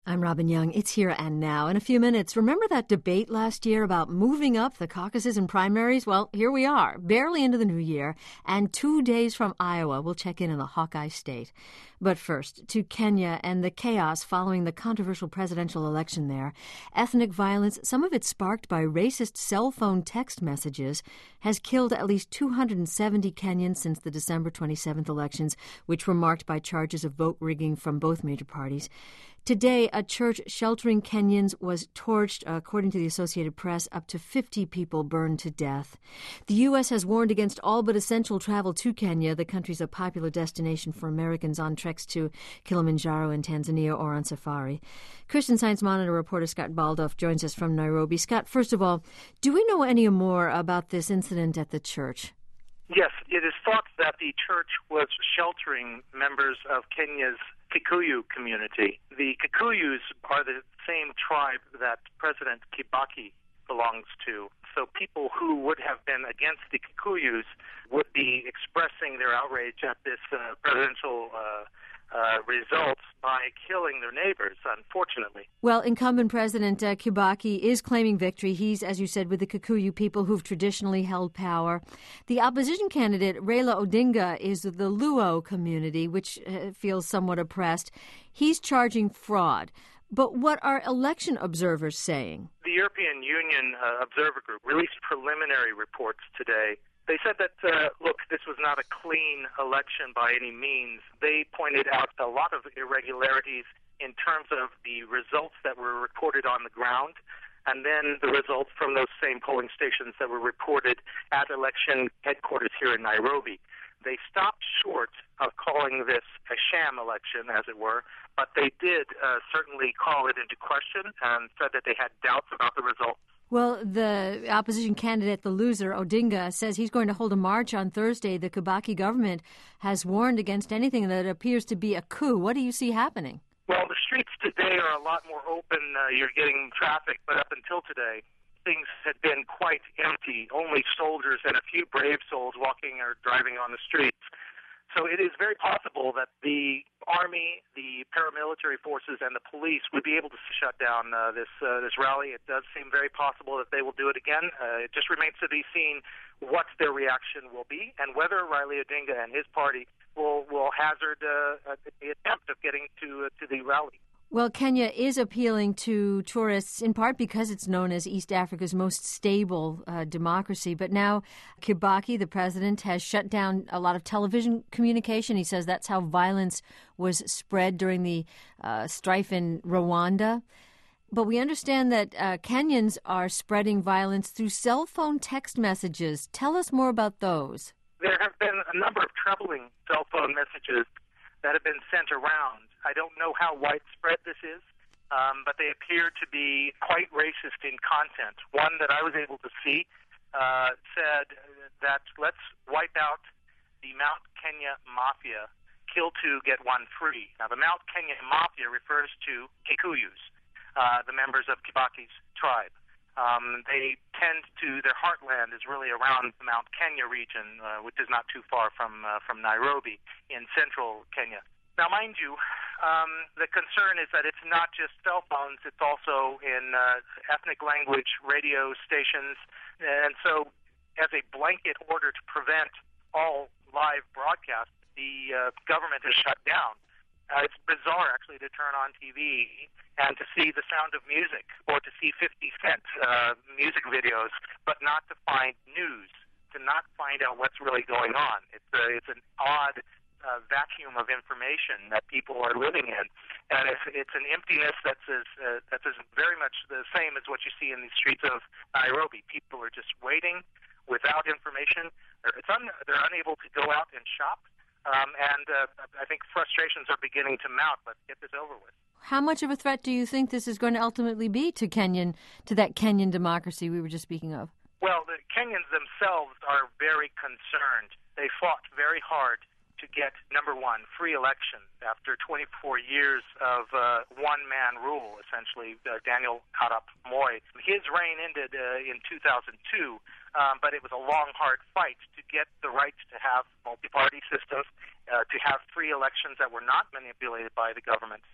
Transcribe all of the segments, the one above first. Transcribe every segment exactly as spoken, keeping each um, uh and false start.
I'm Robin Young. It's Here and Now. In a few minutes, remember that debate last year about moving up the caucuses and primaries? Well, here we are, barely into the new year, and two days from Iowa. We'll check in on the Hawkeye State. But first, to Kenya and the chaos following the controversial presidential election there. Ethnic violence, some of it sparked by racist cell phone text messages, has killed at least two hundred seventy Kenyans since the December twenty-seventh elections, which were marked by charges of vote rigging from both major parties. Today, a church sheltering Kenyans was torched. According to the Associated Press, up to fifty people burned to death. The U S has warned against all but essential travel to Kenya. The country's a popular destination for Americans on treks to Kilimanjaro in Tanzania or on safari. Christian Science Monitor reporter Scott Baldoff joins us from Nairobi. Scott, first of all, do we know any more about this incident at the church? Yes, it is thought that the church was sheltering members of Kenya's Kikuyu community. The Kikuyus are the same tribe that President Kibaki belongs to. So people who would have been against the Kikuyus would be expressing their outrage at this uh, presidential uh, uh, results by killing their neighbors, unfortunately. Well, incumbent President uh, Kibaki is claiming victory. He's, as you said, with the Kikuyu people who've traditionally held power. The opposition candidate, Raila Odinga, is the Luo community, which uh, feels somewhat oppressed. He's charging fraud. But what are election observers saying? The European Union uh, Observer Group released preliminary reports today. They said that, uh, look, this was not a clean election by any means. They pointed out a lot of irregularities in terms of the results that were recorded on the ground, and then the results from those same polling stations that were reported at election headquarters here in Nairobi. They stopped short of calling this a sham election, as it were, but they did uh, certainly call it into question and said that they had doubts about the results. Well, the opposition candidate, the loser, Odinga, says he's going to hold a march on Thursday. The Kibaki government has warned against anything that appears to be a coup. What do you see happening? Well, the streets today are a lot more open. Uh, you're getting traffic, but up until today, things had been quite empty. Only soldiers and a few brave souls walking or driving on the streets. So it is very possible that the Army, the paramilitary forces, and the police would be able to shut down uh, this uh, this rally. It does seem very possible that they will do it again. Uh, it just remains to be seen what their reaction will be and whether Raila Odinga and his party will will hazard uh, the attempt of getting to uh, to the rally. Well, Kenya is appealing to tourists in part because it's known as East Africa's most stable uh, democracy. But now Kibaki, the president, has shut down a lot of television communication. He says that's how violence was spread during the uh, strife in Rwanda. But we understand that uh, Kenyans are spreading violence through cell phone text messages. Tell us more about those. There have been a number of troubling cell phone messages that have been sent around. I don't know how widespread this is, um, but they appear to be quite racist in content. One that I was able to see uh, said that let's wipe out the Mount Kenya Mafia, kill two, get one free. Now, the Mount Kenya Mafia refers to Kikuyus, uh, the members of Kibaki's tribe. Um, they tend to, their heartland is really around the Mount Kenya region, uh, which is not too far from uh, from Nairobi in central Kenya. Now, mind you, um, the concern is that it's not just cell phones, it's also in uh, ethnic language radio stations. And so as a blanket order to prevent all live broadcasts, the uh, government has shut down. Uh, it's bizarre, actually, to turn on T V and to see the sound of music or to see fifty cent uh, music videos, but not to find news, to not find out what's really going on. It's, a, it's an odd uh, vacuum of information that people are living in. And it's, it's an emptiness that's as, uh, that's as very much the same as what you see in the streets of Nairobi. People are just waiting without information. It's un- they're unable to go out and shop. Um, and uh, I think frustrations are beginning to mount. Let's get this over with. How much of a threat do you think this is going to ultimately be to Kenyan, to that Kenyan democracy we were just speaking of? Well, the Kenyans themselves are very concerned. They fought very hard to get, number one, free elections after twenty-four years of uh, one-man rule, essentially, uh, Daniel Arap Moi. His reign ended uh, in two thousand two, um, but it was a long, hard fight to get the right to have multi-party systems, uh, to have free elections that were not manipulated by the government.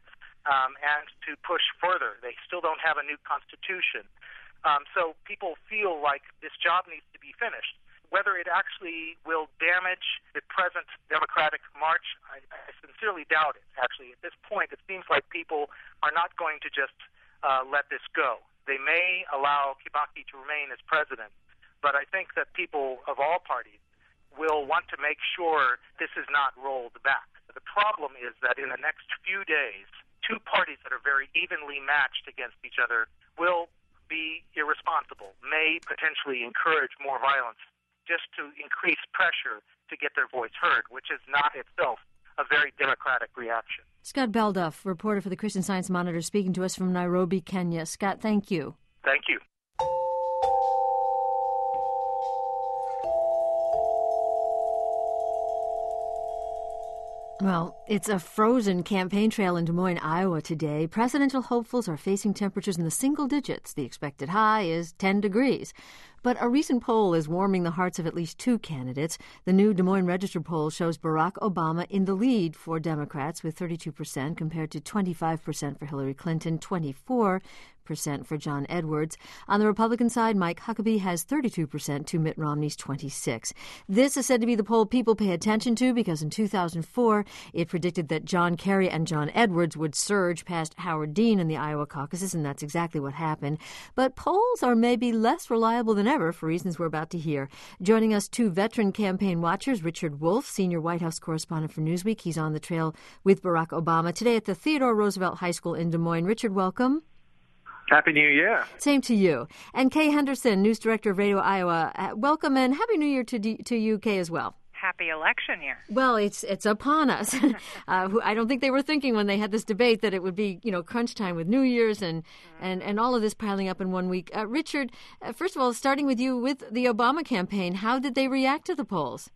um, and to push further. They still don't have a new constitution. Um, so people feel like this job needs to be finished. Whether it actually will damage the present Democratic march, I, I sincerely doubt it, actually. At this point, it seems like people are not going to just uh, let this go. They may allow Kibaki to remain as president, but I think that people of all parties will want to make sure this is not rolled back. The problem is that in the next few days, two parties that are very evenly matched against each other will be irresponsible, may potentially encourage more violence just to increase pressure to get their voice heard, which is not itself a very democratic reaction. Scott Balduff, reporter for the Christian Science Monitor, speaking to us from Nairobi, Kenya. Scott, thank you. Thank you. Well, it's a frozen campaign trail in Des Moines, Iowa today. Presidential hopefuls are facing temperatures in the single digits. The expected high is ten degrees. But a recent poll is warming the hearts of at least two candidates. The new Des Moines Register poll shows Barack Obama in the lead for Democrats with thirty-two percent compared to twenty-five percent for Hillary Clinton, twenty-four percent for John Edwards. On the Republican side, Mike Huckabee has thirty-two percent to Mitt Romney's twenty-six. This is said to be the poll people pay attention to because in two thousand four, it predicted that John Kerry and John Edwards would surge past Howard Dean in the Iowa caucuses, and that's exactly what happened. But polls are maybe less reliable than ever for reasons we're about to hear. Joining us, two veteran campaign watchers, Richard Wolff, senior White House correspondent for Newsweek. He's on the trail with Barack Obama today at the Theodore Roosevelt High School in Des Moines. Richard, welcome. Happy New Year. Same to you. And Kay Henderson, news director of Radio Iowa. Uh, welcome and Happy New Year to D- to you, Kay, as well. Happy election year. Well, it's it's upon us. uh, who, I don't think they were thinking when they had this debate that it would be, you know, crunch time with New Year's and, mm-hmm. and, and all of this piling up in one week. Uh, Richard, uh, first of all, starting with you with the Obama campaign, how did they react to the polls?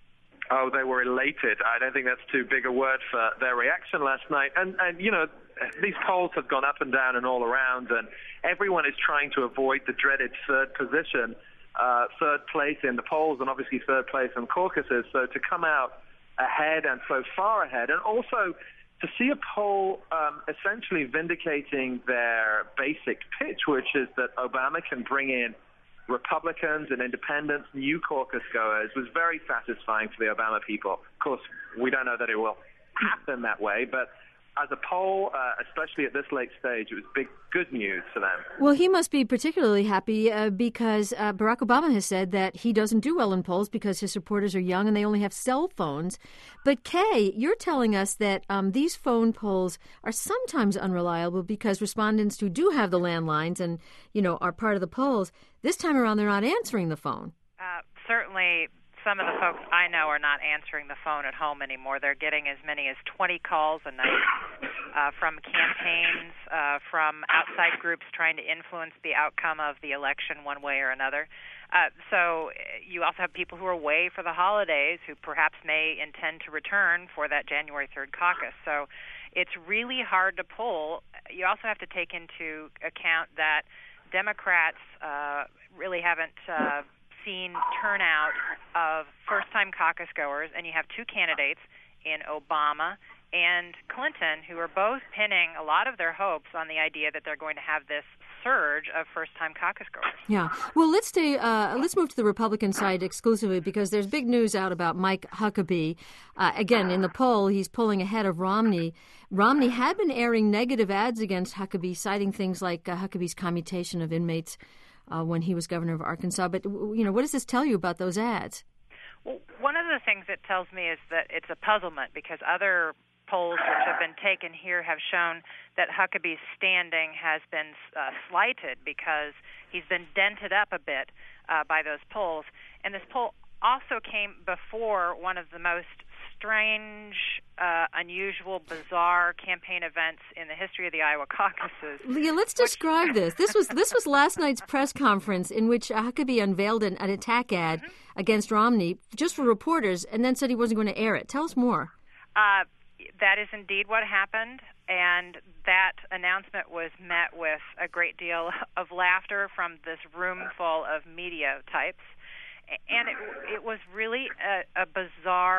Oh, they were elated. I don't think that's too big a word for their reaction last night. And, and you know, these polls have gone up and down and all around, and everyone is trying to avoid the dreaded third position, uh, third place in the polls, and obviously third place in caucuses. So to come out ahead and so far ahead, and also to see a poll um, essentially vindicating their basic pitch, which is that Obama can bring in Republicans and independents, new caucus goers, was very satisfying for the Obama people. Of course, we don't know that it will happen that way, but as a poll, uh, especially at this late stage, it was big, good news for them. Well, he must be particularly happy uh, because uh, Barack Obama has said that he doesn't do well in polls because his supporters are young and they only have cell phones. But Kay, you're telling us that um, these phone polls are sometimes unreliable because respondents who do have the landlines and, you know, are part of the polls, this time around they're not answering the phone. Uh, certainly. Some of the folks I know are not answering the phone at home anymore. They're getting as many as twenty calls a night uh, from campaigns, uh, from outside groups trying to influence the outcome of the election one way or another. Uh, so you also have people who are away for the holidays who perhaps may intend to return for that January third caucus. So it's really hard to poll. You also have to take into account that Democrats uh, really haven't uh, seen turnout of first-time caucus goers, and you have two candidates in Obama and Clinton who are both pinning a lot of their hopes on the idea that they're going to have this surge of first-time caucus goers. Yeah. Well, let's stay. Uh, let's move to the Republican side exclusively because there's big news out about Mike Huckabee. Uh, again, in the poll, he's pulling ahead of Romney. Romney had been airing negative ads against Huckabee, citing things like uh, Huckabee's commutation of inmates Uh, when he was governor of Arkansas. But, you know, what does this tell you about those ads? Well, one of the things it tells me is that it's a puzzlement because other polls which have been taken here have shown that Huckabee's standing has been uh, slighted because he's been dented up a bit uh, by those polls. And this poll also came before one of the most strange, uh, unusual, bizarre campaign events in the history of the Iowa caucuses. Leah, let's describe this. This was this was last night's press conference in which Huckabee unveiled an, an attack ad mm-hmm. against Romney just for reporters and then said he wasn't going to air it. Tell us more. Uh, that is indeed what happened, and that announcement was met with a great deal of laughter from this room full of media types. And it, it was really a, a bizarre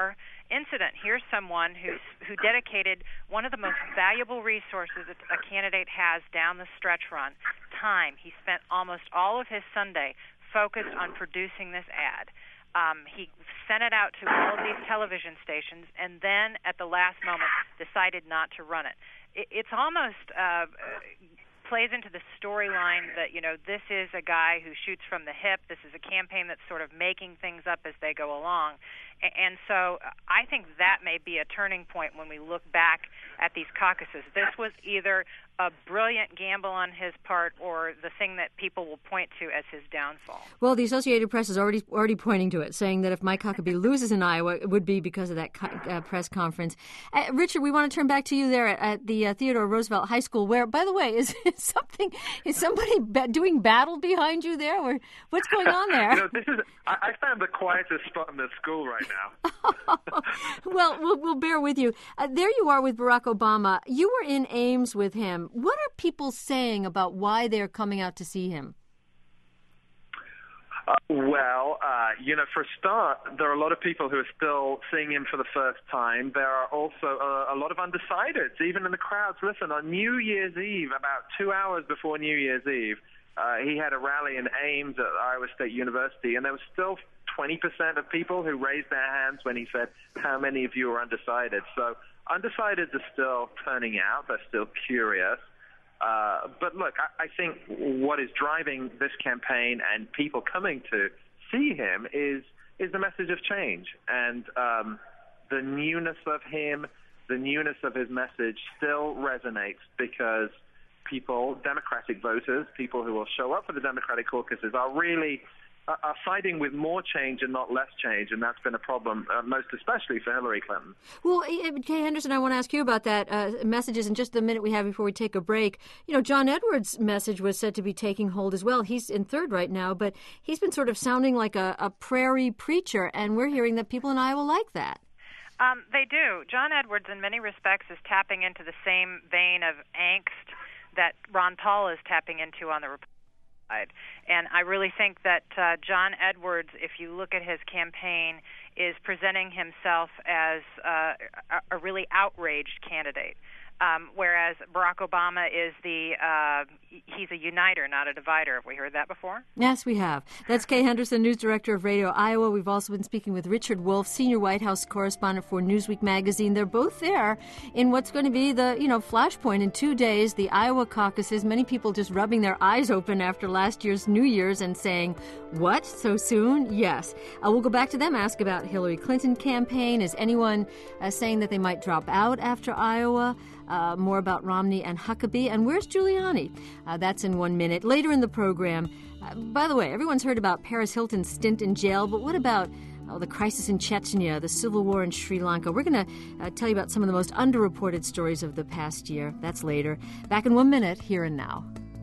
incident. Here's someone who's who dedicated one of the most valuable resources that a candidate has down the stretch run, time. He spent almost all of his Sunday focused on producing this ad. Um, he sent it out to all of these television stations, and then at the last moment decided not to run it. it it's almost uh, plays into the storyline that, you know, this is a guy who shoots from the hip. This is a campaign that's sort of making things up as they go along. And so I think that may be a turning point when we look back at these caucuses. This was either a brilliant gamble on his part or the thing that people will point to as his downfall. Well, the Associated Press is already already pointing to it, saying that if Mike Huckabee loses in Iowa, it would be because of that co- uh, press conference. Uh, Richard, we want to turn back to you there at, at the uh, Theodore Roosevelt High School, where, by the way, is, is something is somebody ba- doing battle behind you there? Or what's going on there? You know, this is I, I found the quietest spot in the school right now. well, well, we'll bear with you. Uh, there you are with Barack Obama. You were in Ames with him. What are people saying about why they're coming out to see him? Uh, well, uh, you know, for a start, there are a lot of people who are still seeing him for the first time. There are also uh, a lot of undecideds, even in the crowds. Listen, on New Year's Eve, about two hours before New Year's Eve, uh, he had a rally in Ames at Iowa State University, and there was still twenty percent of people who raised their hands when he said, how many of you are undecided? So undecideds are still turning out. They're still curious. Uh, but look, I, I think what is driving this campaign and people coming to see him is is the message of change. And um, the newness of him, the newness of his message still resonates because people, Democratic voters, people who will show up for the Democratic caucuses are really are siding with more change and not less change, and that's been a problem, uh, most especially for Hillary Clinton. Well, Kay Henderson, I want to ask you about that uh, messages in just the minute we have before we take a break. You know, John Edwards' message was said to be taking hold as well. He's in third right now, but he's been sort of sounding like a, a prairie preacher, and we're hearing that people in Iowa like that. Um, they do. John Edwards, in many respects, is tapping into the same vein of angst that Ron Paul is tapping into on the Republican side. And I really think that uh, John Edwards, if you look at his campaign, is presenting himself as uh, a, a really outraged candidate. Um, whereas Barack Obama is the, uh, he's a uniter, not a divider. Have we heard that before? Yes, we have. That's Kay Henderson, news director of Radio Iowa. We've also been speaking with Richard Wolff, senior White House correspondent for Newsweek magazine. They're both there in what's going to be the, you know, flashpoint in two days, the Iowa caucuses. Many people just rubbing their eyes open after last year's New Year's and saying, what, so soon? Yes. Uh, we'll go back to them, ask about Hillary Clinton campaign. Is anyone uh, saying that they might drop out after Iowa? Uh, more about Romney and Huckabee. And where's Giuliani? Uh, that's in one minute. Later in the program, uh, by the way, everyone's heard about Paris Hilton's stint in jail, but what about oh, the crisis in Chechnya, the civil war in Sri Lanka? We're going to uh, tell you about some of the most underreported stories of the past year. That's later. Back in one minute, Here and Now.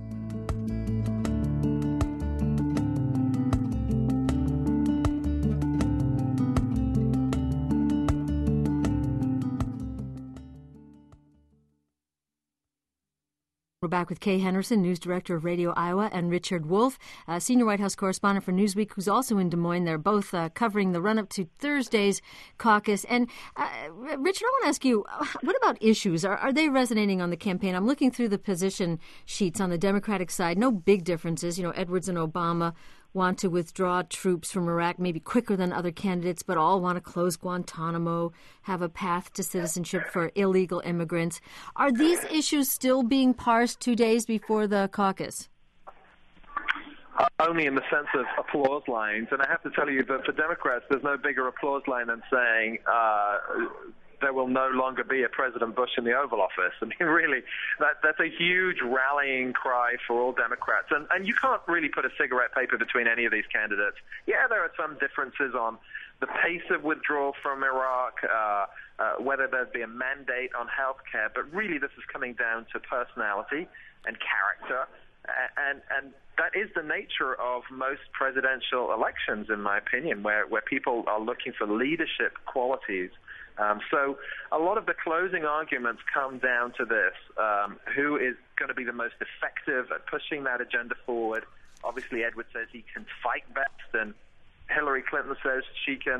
We're back with Kay Henderson, news director of Radio Iowa, and Richard Wolff, uh, senior White House correspondent for Newsweek, who's also in Des Moines. They're both uh, covering the run-up to Thursday's caucus. And, uh, Richard, I want to ask you, what about issues? Are, are they resonating on the campaign? I'm looking through the position sheets on the Democratic side. No big differences. You know, Edwards and Obama want to withdraw troops from Iraq maybe quicker than other candidates, but all want to close Guantanamo, have a path to citizenship for illegal immigrants. Are these issues still being parsed two days before the caucus? Uh, only in the sense of applause lines. And I have to tell you that for Democrats, there's no bigger applause line than saying uh, there will no longer be a President Bush in the Oval Office. I mean, really, that, that's a huge rallying cry for all Democrats. And, and you can't really put a cigarette paper between any of these candidates. Yeah, there are some differences on the pace of withdrawal from Iraq, uh, uh, whether there'd be a mandate on health care, but really this is coming down to personality and character. And, and that is the nature of most presidential elections, in my opinion, where, where people are looking for leadership qualities. Um, so a lot of the closing arguments come down to this. Um, who is going to be the most effective at pushing that agenda forward? Obviously, Edwards says he can fight best, and Hillary Clinton says she can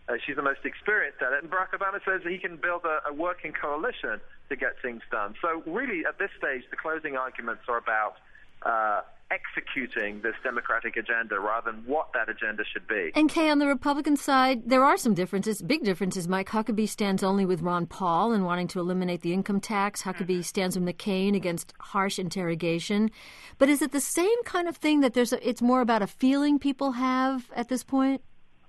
Uh, she's the most experienced at it. And Barack Obama says that he can build a, a working coalition to get things done. So really, at this stage, the closing arguments are about uh, executing this Democratic agenda rather than what that agenda should be. And Kay, on the Republican side, there are some differences, big differences. Mike Huckabee stands only with Ron Paul in wanting to eliminate the income tax. Huckabee stands with McCain against harsh interrogation. But is it the same kind of thing that there's a, it's more about a feeling people have at this point?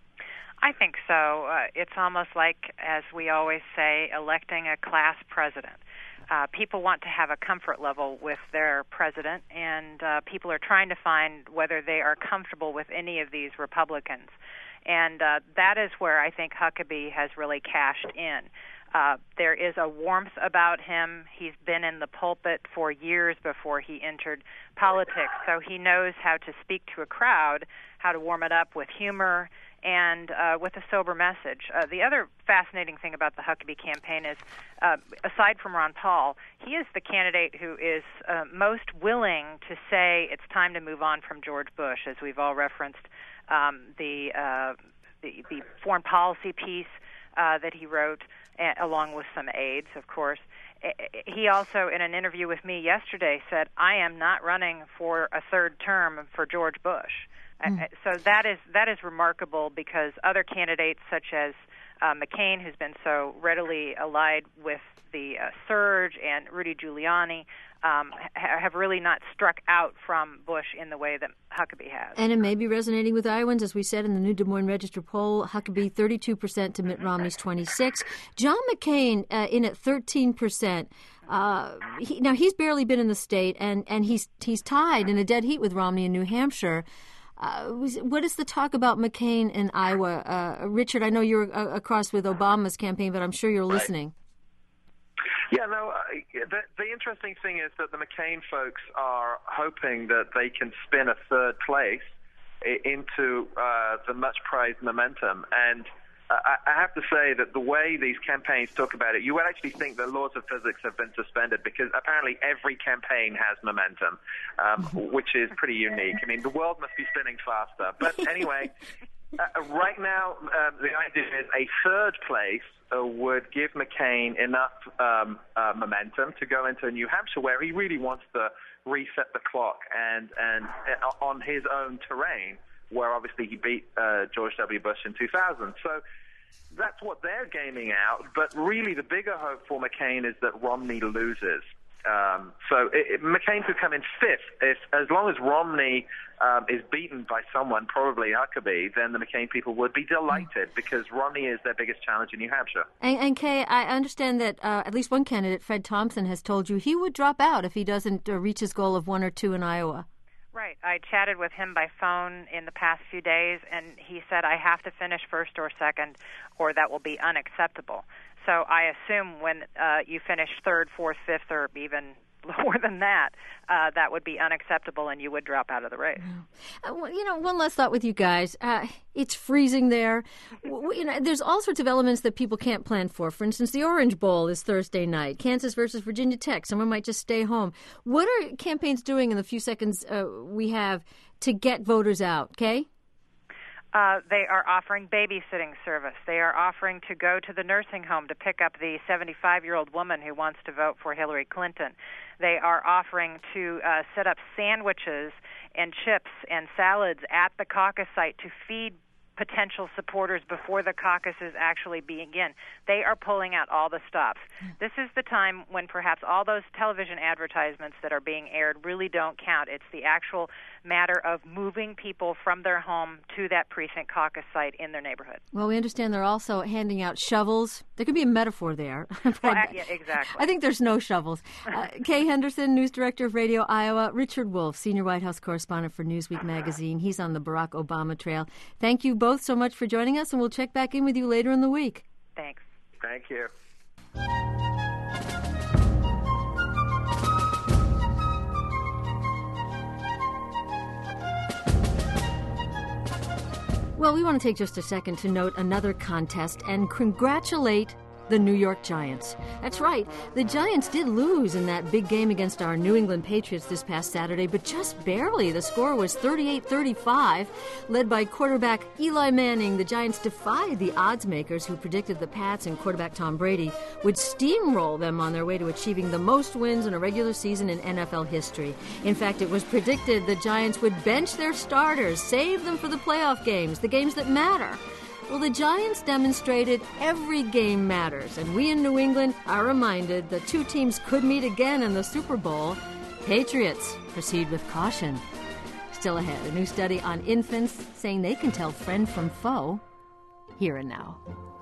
I think so. Uh, it's almost like, as we always say, electing a class president. Uh, people want to have a comfort level with their president, and uh, people are trying to find whether they are comfortable with any of these Republicans. And uh, that is where I think Huckabee has really cashed in. Uh, there is a warmth about him. He's been in the pulpit for years before he entered politics, so he knows how to speak to a crowd, how to warm it up with humor, and uh, with a sober message. Uh, the other fascinating thing about the Huckabee campaign is, uh, aside from Ron Paul, he is the candidate who is uh, most willing to say it's time to move on from George Bush, as we've all referenced um, the, uh, the the foreign policy piece uh, that he wrote, uh, along with some aides, of course. He also, in an interview with me yesterday, said, I am not running for a third term for George Bush. Mm. So that is that is remarkable, because other candidates such as uh, McCain, who's been so readily allied with the uh, surge, and Rudy Giuliani, um, ha- have really not struck out from Bush in the way that Huckabee has. And it may be resonating with Iowans, as we said in the new Des Moines Register poll. Huckabee thirty-two percent to Mitt Romney's twenty-six. John McCain uh, in at thirteen percent. Uh, he, now he's barely been in the state, and, and he's he's tied in a dead heat with Romney in New Hampshire. Uh, what is the talk about McCain in Iowa? Uh, Richard, I know you're uh, across with Obama's campaign, but I'm sure you're listening. Right. Yeah, no, uh, the, the interesting thing is that the McCain folks are hoping that they can spin a third place into uh, the much-prized momentum. And uh, I have to say that the way these campaigns talk about it, you would actually think the laws of physics have been suspended, because apparently every campaign has momentum, um, which is pretty unique. I mean, the world must be spinning faster. But anyway, uh, right now, uh, the idea is a third place uh, would give McCain enough um, uh, momentum to go into New Hampshire, where he really wants to reset the clock and, and uh, on his own terrain, where obviously he beat uh, George W. Bush in two thousand. So that's what they're gaming out. But really the bigger hope for McCain is that Romney loses. Um, so it, it, McCain could come in fifth. If, as long as Romney um, is beaten by someone, probably Huckabee, then the McCain people would be delighted, because Romney is their biggest challenge in New Hampshire. And, and Kay, I understand that uh, at least one candidate, Fred Thompson, has told you he would drop out if he doesn't uh, reach his goal of one or two in Iowa. Right. I chatted with him by phone in the past few days, and he said, I have to finish first or second, or that will be unacceptable. So I assume when uh, you finish third, fourth, fifth, or even lower than that, uh, that would be unacceptable, and you would drop out of the race. Uh, well, you know, one last thought with you guys. Uh, it's freezing there. W- you know, there's all sorts of elements that people can't plan for. For instance, the Orange Bowl is Thursday night. Kansas versus Virginia Tech. Someone might just stay home. What are campaigns doing in the few seconds uh, we have to get voters out, Kay? Uh, they are offering babysitting service. They are offering to go to the nursing home to pick up the seventy-five-year-old woman who wants to vote for Hillary Clinton. They are offering to uh, set up sandwiches and chips and salads at the caucus site to feed potential supporters before the caucuses actually begin. They are pulling out all the stops. This is the time when perhaps all those television advertisements that are being aired really don't count. It's the actual matter of moving people from their home to that precinct caucus site in their neighborhood. Well, we understand they're also handing out shovels. There could be a metaphor there. Well, yeah, exactly. I think there's no shovels. Uh, Kay Henderson, News Director of Radio Iowa. Richard Wolff, Senior White House Correspondent for Newsweek magazine. He's on the Barack Obama trail. Thank you both so much for joining us, and we'll check back in with you later in the week. Thanks. Thank you. Well, we want to take just a second to note another contest and congratulate the New York Giants. That's right, the Giants did lose in that big game against our New England Patriots this past Saturday, but just barely. The score was thirty-eight thirty-five. Led by quarterback Eli Manning, the Giants defied the odds makers who predicted the Pats and quarterback Tom Brady would steamroll them on their way to achieving the most wins in a regular season in N F L history. In fact, it was predicted the Giants would bench their starters, save them for the playoff games, the games that matter. Well, the Giants demonstrated every game matters, and we in New England are reminded the two teams could meet again in the Super Bowl. Patriots, proceed with caution. Still ahead, a new study on infants saying they can tell friend from foe. Here and now.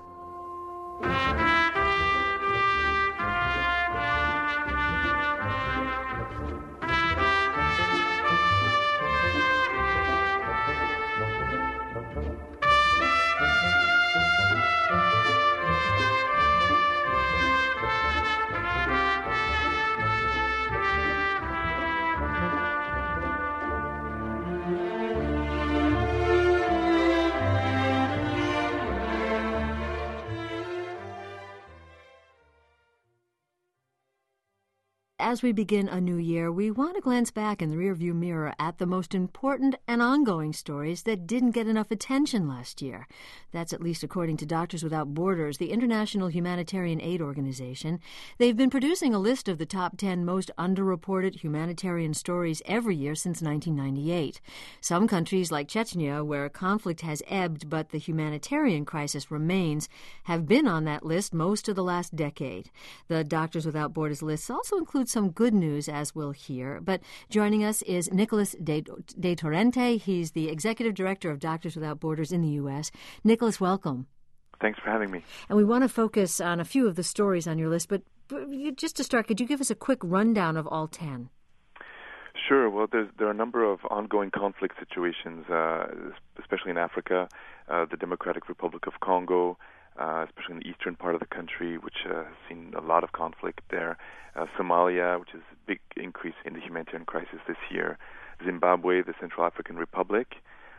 As we begin a new year, we want to glance back in the rearview mirror at the most important and ongoing stories that didn't get enough attention last year. That's at least according to Doctors Without Borders, the international humanitarian aid organization. They've been producing a list of the top ten most underreported humanitarian stories every year since nineteen ninety-eight. Some countries, like Chechnya, where conflict has ebbed but the humanitarian crisis remains, have been on that list most of the last decade. The Doctors Without Borders list also includes some good news, as we'll hear. But joining us is Nicholas De, De Torrente. He's the Executive Director of Doctors Without Borders in the U S. Nicholas, welcome. Thanks for having me. And we want to focus on a few of the stories on your list, but, but just to start, could you give us a quick rundown of all ten? Sure. Well, there's, there are a number of ongoing conflict situations, uh, especially in Africa, uh, the Democratic Republic of Congo, Uh, especially in the eastern part of the country, which uh, has seen a lot of conflict there. Uh, Somalia, which is a big increase in the humanitarian crisis this year. Zimbabwe, the Central African Republic.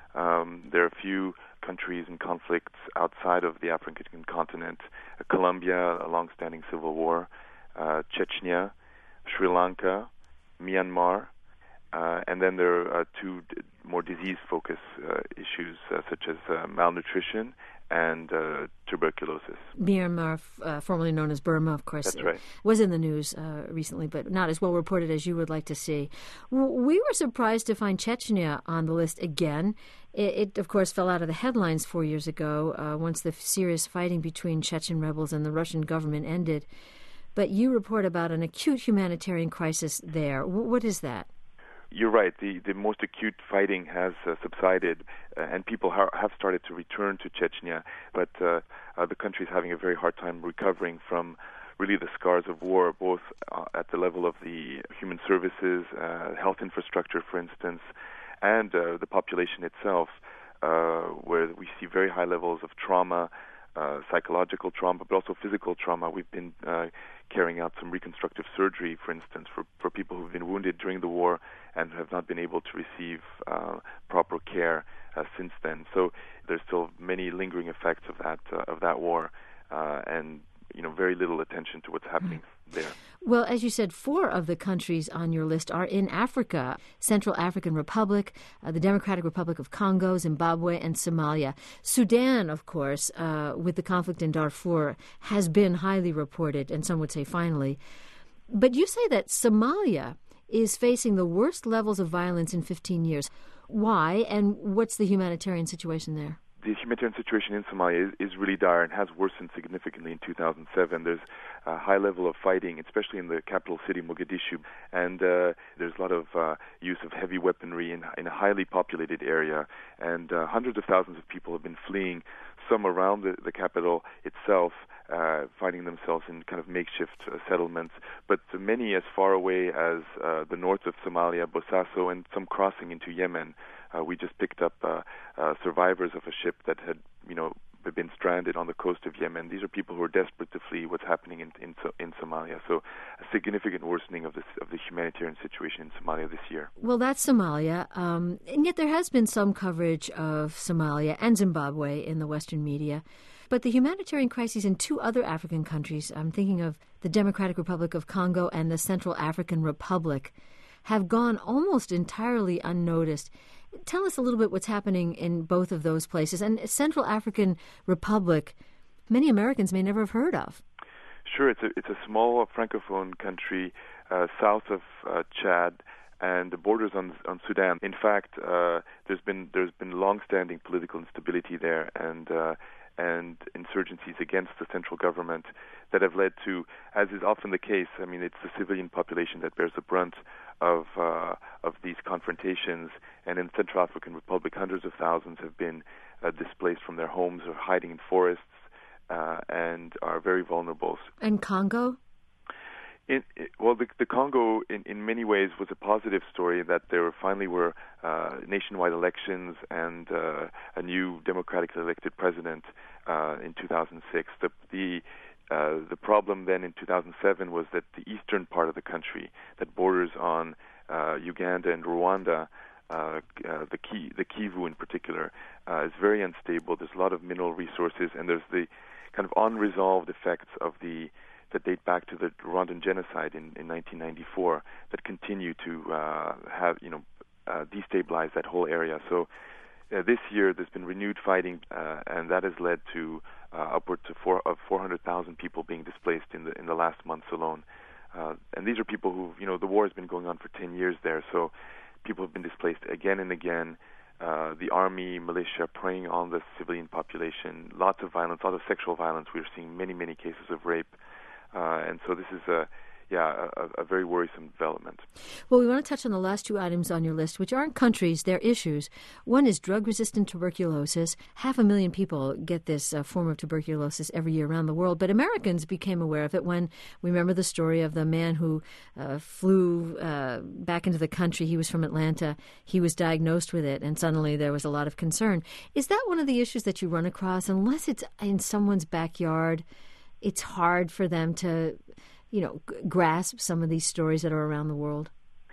Um, there are a few countries in conflicts outside of the African continent. Uh, Colombia, a long-standing civil war. Uh, Chechnya, Sri Lanka, Myanmar. Uh, and then there are uh, two d- more disease-focused uh, issues, uh, such as uh, malnutrition and uh, tuberculosis. Myanmar, uh, formerly known as Burma, of course, That's right. was in the news uh, recently, but not as well reported as you would like to see. We were surprised to find Chechnya on the list again. It, it of course, fell out of the headlines four years ago uh, once the serious fighting between Chechen rebels and the Russian government ended. But you report about an acute humanitarian crisis there. W- what is that? You're right. The, the most acute fighting has uh, subsided, uh, and people ha- have started to return to Chechnya, but uh, uh, the country is having a very hard time recovering from really the scars of war, both uh, at the level of the human services, uh, health infrastructure, for instance, and uh, the population itself, uh, where we see very high levels of trauma, uh, psychological trauma, but also physical trauma. We've been uh, carrying out some reconstructive surgery, for instance, for, for people who've been wounded during the war and have not been able to receive uh, proper care uh, since then. So there's still many lingering effects of that uh, of that war, uh, and you know very little attention to what's happening there. Well, as you said, four of the countries on your list are in Africa: Central African Republic, uh, the Democratic Republic of Congo, Zimbabwe, and Somalia. Sudan, of course, uh, with the conflict in Darfur, has been highly reported, and some would say finally. But you say that Somalia is facing the worst levels of violence in fifteen years. Why, and what's the humanitarian situation there? The humanitarian situation in Somalia is, is really dire and has worsened significantly in two thousand seven. There's a high level of fighting, especially in the capital city, Mogadishu, and uh, there's a lot of uh, use of heavy weaponry in, in a highly populated area, and uh, hundreds of thousands of people have been fleeing, some around the, the capital itself, uh, finding themselves in kind of makeshift uh, settlements, but many as far away as uh, the north of Somalia, Bosaso, and some crossing into Yemen. Uh, we just picked up uh, uh, survivors of a ship that had, you know, been stranded on the coast of Yemen. These are people who are desperate to flee what's happening in in, in Somalia. So, a significant worsening of this of the humanitarian situation in Somalia this year. Well, that's Somalia, um, and yet there has been some coverage of Somalia and Zimbabwe in the Western media. But the humanitarian crises in two other African countries, I'm thinking of the Democratic Republic of Congo and the Central African Republic, have gone almost entirely unnoticed. Tell us a little bit what's happening in both of those places. And Central African Republic, many Americans may never have heard of. Sure, it's a it's a small francophone country uh, south of uh, Chad, and the borders on on Sudan. In fact, uh, there's been there's been long-standing political instability there, and uh, and insurgencies against the central government that have led to, as is often the case, I mean, it's the civilian population that bears the brunt of uh, of these confrontations. And in Central African Republic, hundreds of thousands have been uh, displaced from their homes or hiding in forests. Uh, and are very vulnerable. And Congo? In, it, well, the, the Congo, in, in many ways, was a positive story that there finally were uh, nationwide elections and uh, a new democratically elected president uh, in two thousand six. The the, uh, the problem then in two thousand seven was that the eastern part of the country that borders on uh, Uganda and Rwanda, Uh, uh, the Ki- the Kivu in particular, uh, is very unstable. There's a lot of mineral resources, and there's the kind of unresolved effects of the that date back to the Rwandan genocide in, in nineteen ninety-four that continue to uh, have you know uh, destabilize that whole area. So uh, this year there's been renewed fighting, uh, and that has led to uh, upward to four of four hundred thousand people being displaced in the in the last months alone. Uh, and these are people who you know the war has been going on for ten years there, so people have been displaced again and again. Uh, the army, militia preying on the civilian population, lots of violence, lots of sexual violence. We're seeing many, many cases of rape. Uh, and so this is a, yeah, a, a very worrisome development. Well, we want to touch on the last two items on your list, which aren't countries, they're issues. One is drug-resistant tuberculosis. Half a million people get this uh, form of tuberculosis every year around the world, but Americans became aware of it when we remember the story of the man who uh, flew uh, back into the country. He was from Atlanta. He was diagnosed with it, and suddenly there was a lot of concern. Is that one of the issues that you run across? Unless it's in someone's backyard, it's hard for them to you know, g- grasp some of these stories that are around the world?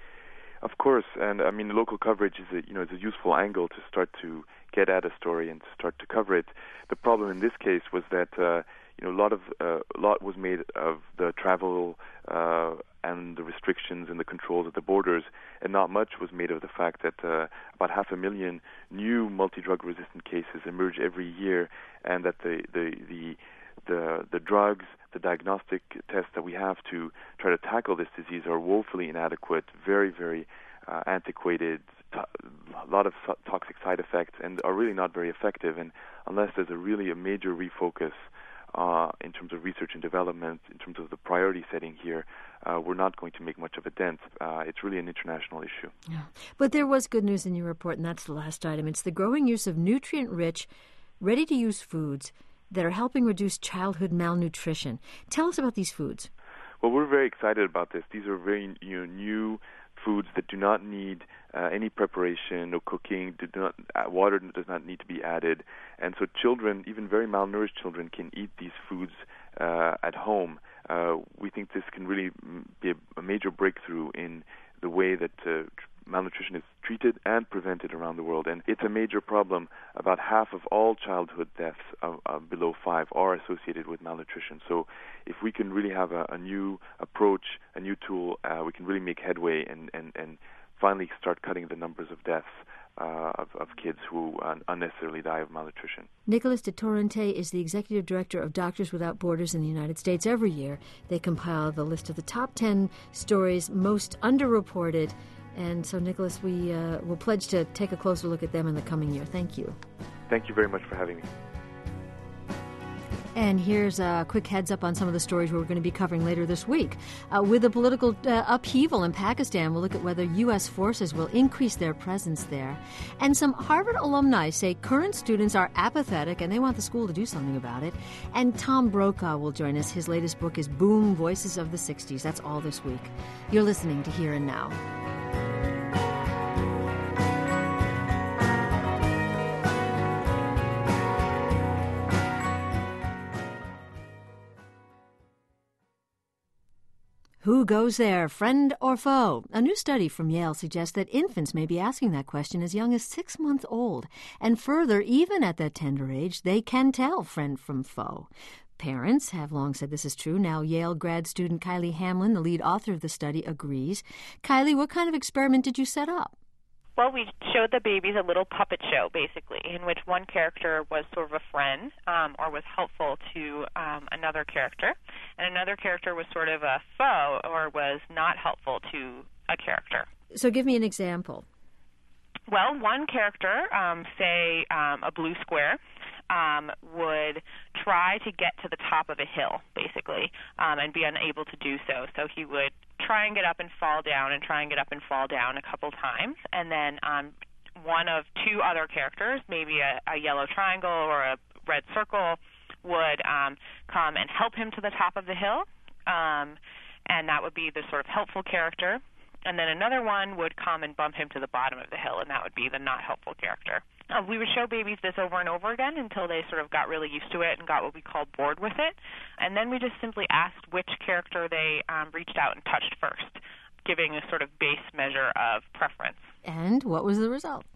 Of course, and I mean, local coverage is a, you know, is a useful angle to start to get at a story and to start to cover it. The problem in this case was that uh, you know a lot of uh, a lot was made of the travel uh, and the restrictions and the controls at the borders, and not much was made of the fact that uh, about half a million new multi-drug resistant cases emerge every year, and that the the the the, the drugs, the diagnostic tests that we have to try to tackle this disease are woefully inadequate, very, very uh, antiquated, to- a lot of so- toxic side effects, and are really not very effective. And unless there's a really a major refocus uh, in terms of research and development, in terms of the priority setting here, uh, we're not going to make much of a dent. Uh, it's really an international issue. Yeah. But there was good news in your report, and that's the last item. It's the growing use of nutrient-rich, ready-to-use foods that are helping reduce childhood malnutrition. Tell us about these foods. Well, we're very excited about this. These are very you know, new foods that do not need uh, any preparation, no cooking, do not, uh, water does not need to be added. And so children, even very malnourished children, can eat these foods uh, at home. Uh, we think this can really be a, a major breakthrough in the way that uh, malnutrition is treated and prevented around the world. And it's a major problem. About half of all childhood deaths of, of below five are associated with malnutrition. So if we can really have a, a new approach, a new tool, uh, we can really make headway and, and, and finally start cutting the numbers of deaths uh, of, of kids who uh, unnecessarily die of malnutrition. Nicholas de Torrente is the executive director of Doctors Without Borders in the United States. Every year they compile the list of the top ten stories most underreported. And so, Nicholas, we uh, will pledge to take a closer look at them in the coming year. Thank you. Thank you very much for having me. And here's a quick heads up on some of the stories we're going to be covering later this week. Uh, with the political uh, upheaval in Pakistan, we'll look at whether U S forces will increase their presence there. And some Harvard alumni say current students are apathetic and they want the school to do something about it. And Tom Brokaw will join us. His latest book is Boom, Voices of the sixties. That's all this week. You're listening to Here and Now. Who goes there, friend or foe? A new study from Yale suggests that infants may be asking that question as young as six months old. And further, even at that tender age, they can tell friend from foe. Parents have long said this is true. Now Yale grad student Kylie Hamlin, the lead author of the study, agrees. Kylie, what kind of experiment did you set up? Well, we showed the babies a little puppet show, basically, in which one character was sort of a friend um, or was helpful to um, another character, and another character was sort of a foe or was not helpful to a character. So give me an example. Well, one character, um, say um, a blue square, um, would try to get to the top of a hill, basically, um, and be unable to do so. So he would try and get up and fall down and try and get up and fall down a couple times. And then um, one of two other characters, maybe a, a yellow triangle or a red circle, would um, come and help him to the top of the hill. Um, and that would be the sort of helpful character. And then another one would come and bump him to the bottom of the hill, and that would be the not helpful character. Uh, we would show babies this over and over again until they sort of got really used to it and got what we call bored with it. And then we just simply asked which character they um, reached out and touched first, giving a sort of base measure of preference. And what was the result?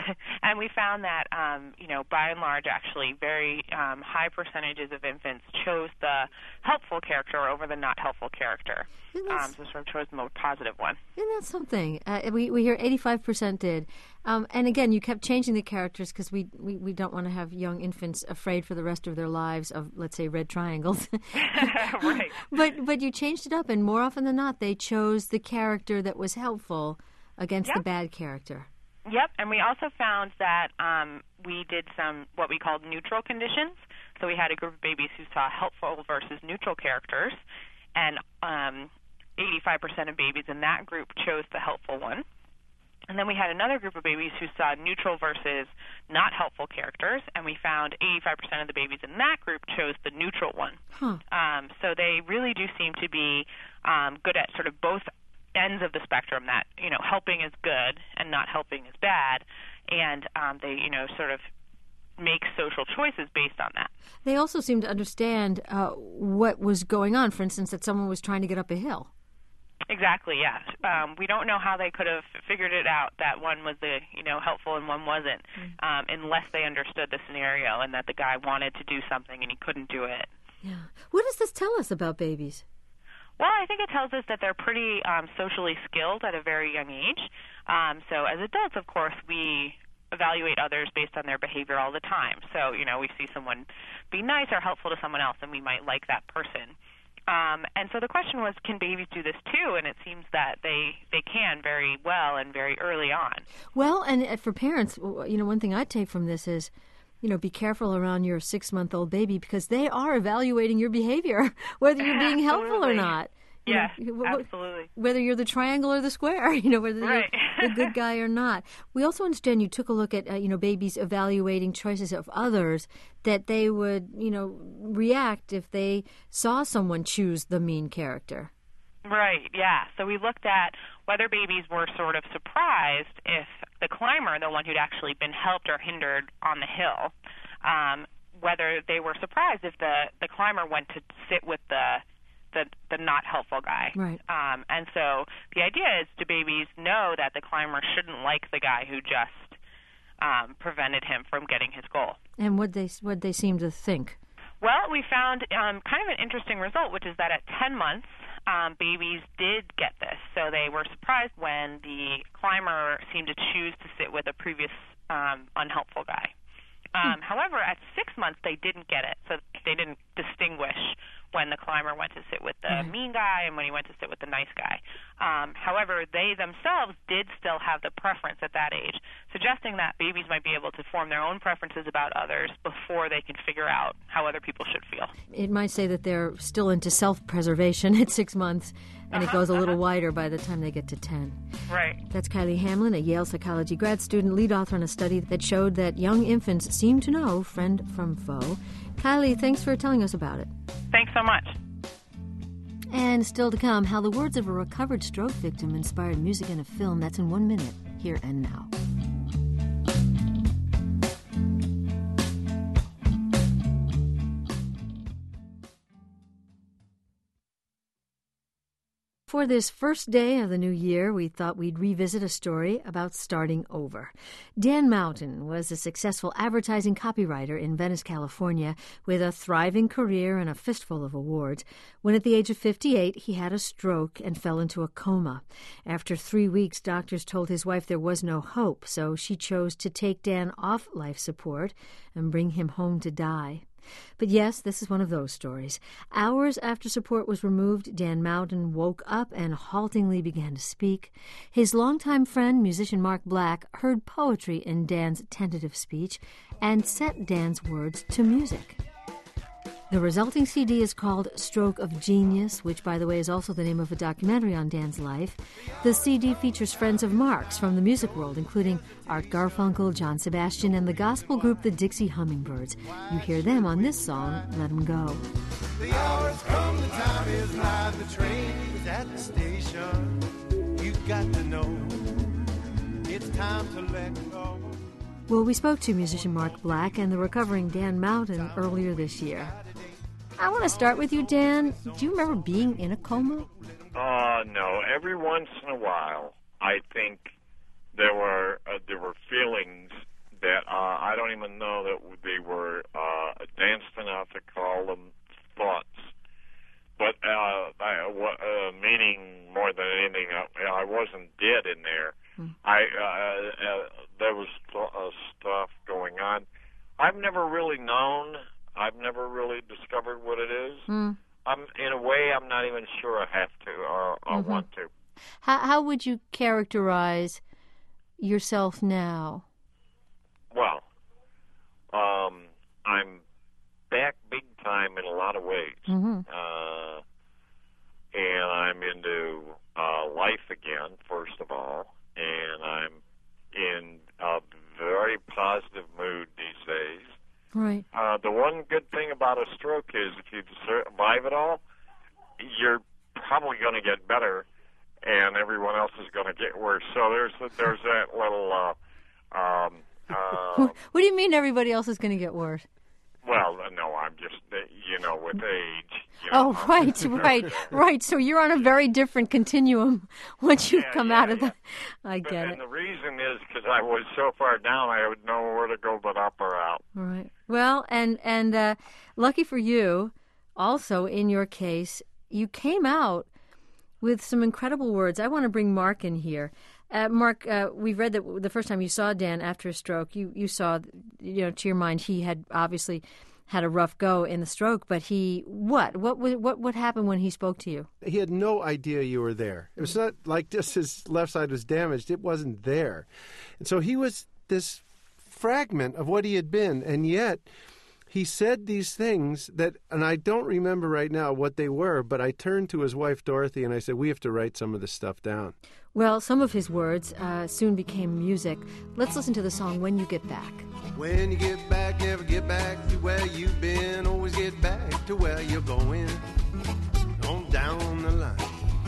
And we found that, um, you know, by and large, actually, very um, high percentages of infants chose the helpful character over the not helpful character. Um, so sort of chose the more positive one. Isn't that something? Uh, we we hear eighty-five percent did. Um, and again, you kept changing the characters because we, we, we don't want to have young infants afraid for the rest of their lives of, let's say, red triangles. Right. But but you changed it up, and more often than not, they chose the character that was helpful against Yep. the bad character. Yep, and we also found that um, we did some what we called neutral conditions. So we had a group of babies who saw helpful versus neutral characters, and um, eighty-five percent of babies in that group chose the helpful one. And then we had another group of babies who saw neutral versus not helpful characters, and we found eighty-five percent of the babies in that group chose the neutral one. Huh. Um, so they really do seem to be um, good at sort of both ends of the spectrum, that, you know, helping is good and not helping is bad, and um, they, you know, sort of make social choices based on that. They also seem to understand uh, what was going on, for instance, that someone was trying to get up a hill. Exactly, yeah. Um, we don't know how they could have figured it out that one was the, you know, helpful and one wasn't, mm. um, unless they understood the scenario and that the guy wanted to do something and he couldn't do it. Yeah. What does this tell us about babies? Well, I think it tells us that they're pretty um, socially skilled at a very young age. Um, so as adults, of course, we evaluate others based on their behavior all the time. So, you know, we see someone be nice or helpful to someone else, and we might like that person. Um, and so the question was, can babies do this too? And it seems that they, they can very well and very early on. Well, and for parents, you know, one thing I take from this is, you know, be careful around your six-month-old baby because they are evaluating your behavior, whether you're being helpful or not. You yeah, know, absolutely. Whether you're the triangle or the square, you know, whether right. you're the good guy or not. We also understand you took a look at, uh, you know, babies evaluating choices of others, that they would, you know, react if they saw someone choose the mean character. Right, yeah. So we looked at whether babies were sort of surprised if the climber, the one who'd actually been helped or hindered on the hill, um, whether they were surprised if the, the climber went to sit with the the, the not helpful guy. Right. Um, and so the idea is, do babies know that the climber shouldn't like the guy who just um, prevented him from getting his goal? And what they what they seem to think? Well, we found um, kind of an interesting result, which is that at ten months, um, babies did get this. So they were surprised when the climber seemed to choose to sit with a previous um, unhelpful guy. Um, hmm. However, at six months, they didn't get it. So they didn't distinguish when the climber went to sit with the mm-hmm. mean guy and when he went to sit with the nice guy. Um, however, they themselves did still have the preference at that age, suggesting that babies might be able to form their own preferences about others before they can figure out how other people should feel. It might say that they're still into self-preservation at six months, and uh-huh, it goes a little uh-huh. wider by the time they get to ten. Right. That's Kylie Hamlin, a Yale psychology grad student, lead author on a study that showed that young infants seem to know friend from foe. Kylie, thanks for telling us about it. Thanks so much. And still to come, how the words of a recovered stroke victim inspired music in a film. That's in one minute, here and now. For this first day of the new year, we thought we'd revisit a story about starting over. Dan Mountain was a successful advertising copywriter in Venice, California, with a thriving career and a fistful of awards, when at the age of fifty-eight, he had a stroke and fell into a coma. After three weeks, doctors told his wife there was no hope, so she chose to take Dan off life support and bring him home to die. But yes, this is one of those stories. Hours after support was removed, Dan Mountain woke up and haltingly began to speak. His longtime friend, musician Mark Black, heard poetry in Dan's tentative speech and set Dan's words to music. The resulting C D is called Stroke of Genius, which, by the way, is also the name of a documentary on Dan's life. The C D features friends of Mark's from the music world, including Art Garfunkel, John Sebastian, and the gospel group the Dixie Hummingbirds. You hear them on this song, Let 'Em Go. The hour's come, the time is nigh, the train is at the station. You've got to know, it's time to let go. Well, we spoke to musician Mark Black and the recovering Dan Mountain earlier this year. I want to start with you, Dan. Do you remember being in a coma? Uh, no. Every once in a while, I think there were uh, there were feelings that uh, I don't even know that they were uh, advanced enough to call them thoughts. But uh, I, uh, meaning more than anything, I, I wasn't dead in there. Hmm. I uh, uh, there was th- uh, stuff going on. I've never really known. I've never really discovered what it is. Mm. I'm in a way. I'm not even sure I have to or I mm-hmm. want to. How how would you characterize yourself now? Well, um, I'm back big time in a lot of ways, mm-hmm. uh, and I'm into uh, life again. First of all, and I'm in a very positive mood these days. Right. Uh, the one good thing about a stroke is if you survive it all, you're probably going to get better, and everyone else is going to get worse. So there's there's that little. Uh, um, uh, what do you mean everybody else is going to get worse? Well, no, I'm just, you know, with age. You know, oh, right, right, right. So you're on a very different continuum once you've yeah, come yeah, out of yeah. the... I but, get and it. And the reason is because I was so far down, I would know where to go but up or out. Right. Well, and, and uh, lucky for you, also, in your case, you came out with some incredible words. I want to bring Mark in here. Uh, Mark, uh, we read that the first time you saw Dan after a stroke, you, you saw, you know, to your mind, he had obviously had a rough go in the stroke, but he, what? What what what happened when he spoke to you? He had no idea you were there. It was not like just his left side was damaged. It wasn't there. And so he was this fragment of what he had been, and yet he said these things that, and I don't remember right now what they were, but I turned to his wife, Dorothy, and I said, we have to write some of this stuff down. Well, some of his words uh, soon became music. Let's listen to the song When You Get Back. When you get back, never get back to where you've been. Always get back to where you're going. On down the line.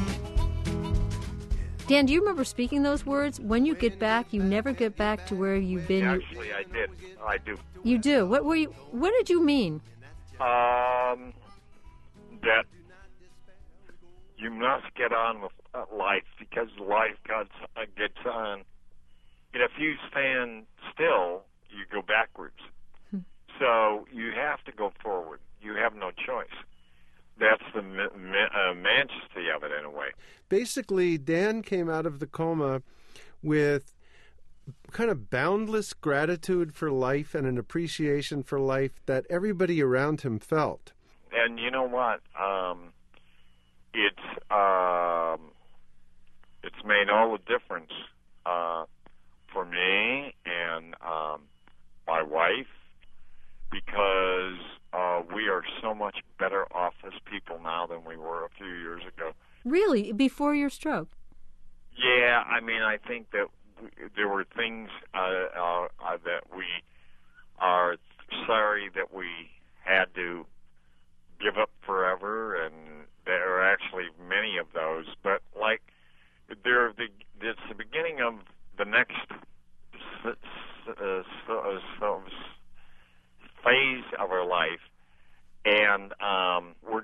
Dan, do you remember speaking those words? When you get back, you never get back to where you've been. Actually, I did. I do. You do. What were you? What did you mean? Um, that you must get on with life because life gets, uh, gets on. And if you stand still, you go backwards. Hmm. So you have to go forward. You have no choice. That's the ma- ma- uh, majesty of it in a way. Basically, Dan came out of the coma with kind of boundless gratitude for life and an appreciation for life that everybody around him felt. And you know what? Um, it's um, it's made all the difference uh, for me and um, my wife because uh, we are so much better off as people now than we were a few years ago. Really? Before your stroke? Yeah, I mean, I think that we, there were things uh, uh, uh, that we are sorry that we had to give up forever, and there are actually many of those. But, like, they're the, it's the beginning of the next uh, so, so phase of our life, and um, we're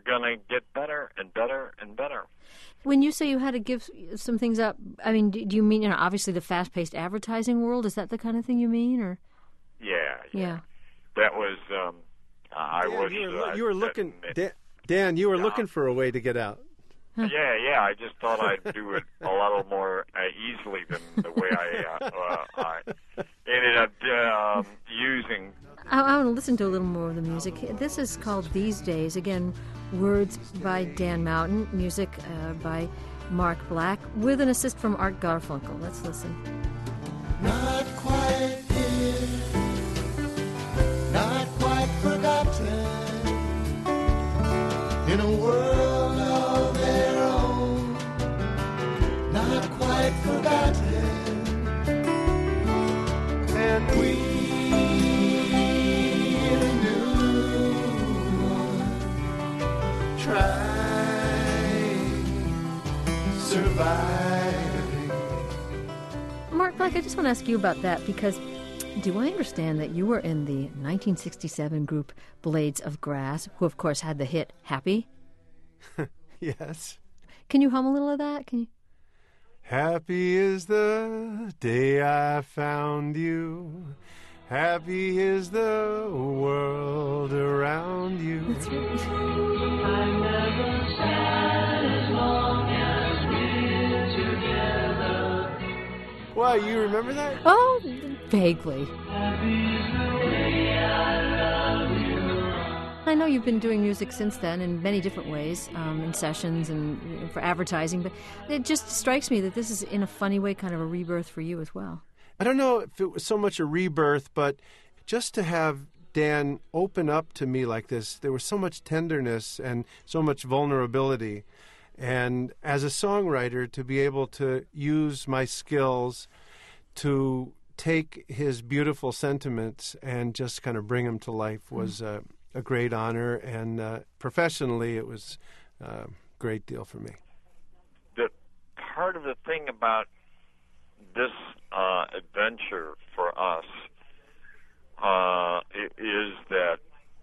going to get better and better and better. When you say you had to give some things up, I mean, do you mean, you know, obviously the fast-paced advertising world? Is that the kind of thing you mean, or? Yeah, yeah. Yeah. That was, um, I Dan, was... You were, uh, you were looking, uh, Dan, Dan, you were yeah. looking for a way to get out. Yeah, yeah. I just thought I'd do it a little more uh, easily than the way I, uh, uh, I ended up uh, um, using. I, I want to listen to a little more of the music. This is called These Days. Again, words by Dan Mountain, music uh, by Mark Black, with an assist from Art Garfunkel. Let's listen. Not quite here, not quite forgotten, in a world of their own, not quite forgotten, and we in a new one, trying, surviving. Mark Black, I just want to ask you about that, because do I understand that you were in the nineteen sixty-seven group Blades of Grass, who of course had the hit Happy? Yes. Can you hum a little of that? Can you? Happy is the day I found you. Happy is the world around you. That's right. I'm never sad as long as we're together. Wow, you remember that? Oh, vaguely. I know you've been doing music since then in many different ways, um, in sessions and you know, for advertising, but it just strikes me that this is, in a funny way, kind of a rebirth for you as well. I don't know if it was so much a rebirth, but just to have Dan open up to me like this, there was so much tenderness and so much vulnerability. And as a songwriter, to be able to use my skills to take his beautiful sentiments and just kind of bring them to life was uh, a great honor. And uh, professionally, it was a great deal for me. The part of the thing about this uh, adventure for us uh, is that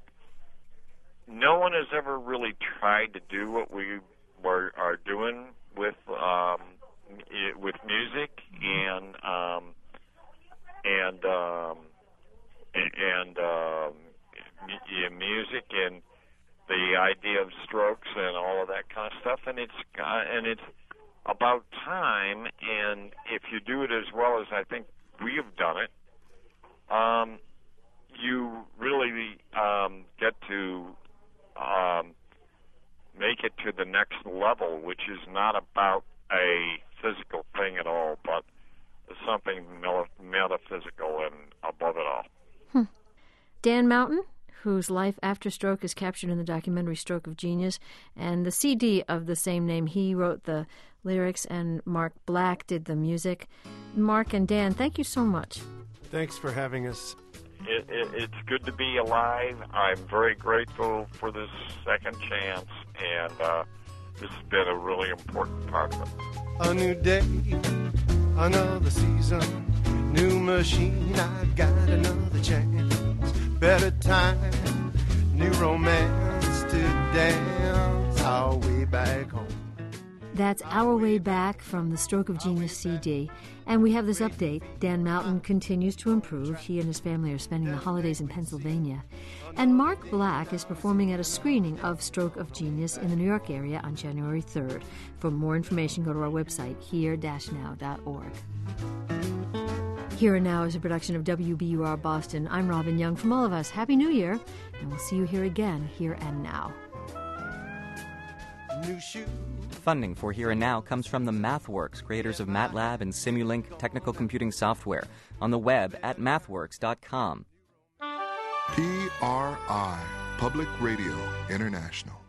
no one has ever really tried to do what we were, are doing with um, it, with music and um, and um, and um, m- music and the idea of strokes and all of that kind of stuff, and it's uh, and it's about time. And if you do it as well as I think we have done it, um, you really um, get to um, make it to the next level, which is not about a physical thing at all, but something metaphysical and above it all. Hmm. Dan Mountain, whose life after stroke is captured in the documentary Stroke of Genius, and the C D of the same name. He wrote the lyrics, and Mark Black did the music. Mark and Dan, thank you so much. Thanks for having us. It, it, it's good to be alive. I'm very grateful for this second chance, and uh, this has been a really important part of it. A new day, another season, new machine, I got another chance. Better time, new romance to dance our way back home. That's Our Way Back from the Stroke of Genius C D. And we have this update. Dan Mountain continues to improve. He and his family are spending the holidays in Pennsylvania. And Mark Black is performing at a screening of Stroke of Genius in the New York area on January third. For more information, go to our website, here dash now dot org. Here and Now is a production of W B U R Boston. I'm Robin Young. From all of us, Happy New Year, and we'll see you here again, Here and Now. New shoes. Funding for Here and Now comes from the MathWorks, creators of MATLAB and Simulink technical computing software, on the web at mathworks dot com. P R I, Public Radio International.